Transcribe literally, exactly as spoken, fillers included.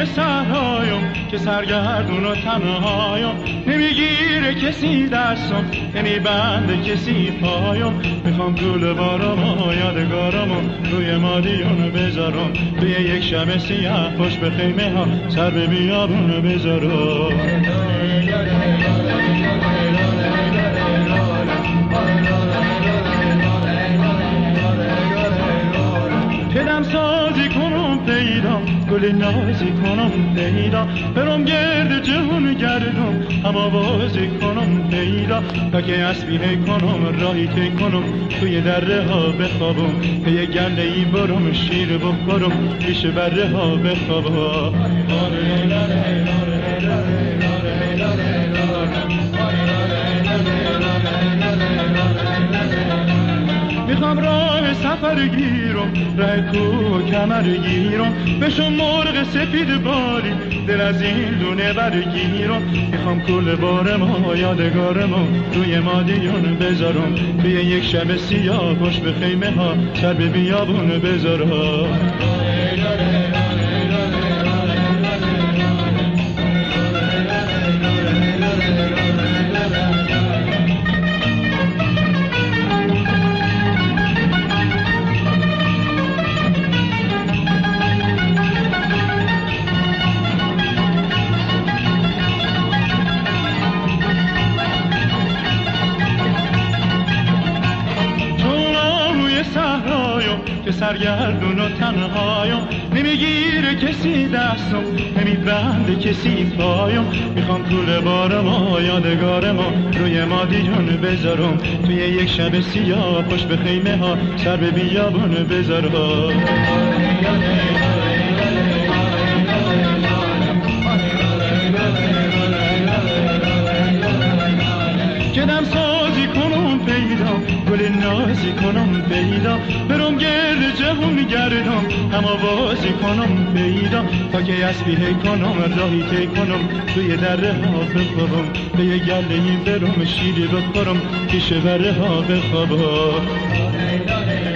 صحرایم که سرگردون و تنهایم، نمیگیره کسی دستم، نمیبنده کسی پایم. میخوام گل بارم و یادگارم و روی مادیون بذارم، توی یک شب سیاه پشت به خیمه ها سر به بیابون بذارم. کدم سازی کنم پیدا، گل نازی کنم پیدا، برم گرد جهون گردم، هوا بازی کنم پیدا، تا که اسبی کنم راهی تی کنم، توی دره ها بخوابم، پی گله ای برم شیر بخورم، پیش بره ها بخوابم. میخوام راه سفر گیرم، راه کوه کمر گیرم، بشم مرغ سفید باری، دل از این دونه برگیرم. میخوام کل بارم و یادگارم و روی مادیون بذارم، توی یک شب سیاه پشت به خیمه ها سر به بیابون بذارم. که سرگردون و تنهایم، نمیگیره کسی دستم، نمیبنده کسی پایم. میخوام طول بارم و یادگارم و روی مادیون بذارم، توی یک شب سیاه پشت به خیمه ها سر به بیابون بذارم. کدم سازی کنم پیدا، گل نازی کنم پیدا، برم گرد جهون گردم، هما بازی کنم پیدا، تا که اسبی کنم راهی تی کنم، توی دره ها بخوابم، به یه گله ای برم شیری بخورم، پیش بره ها بخوابم.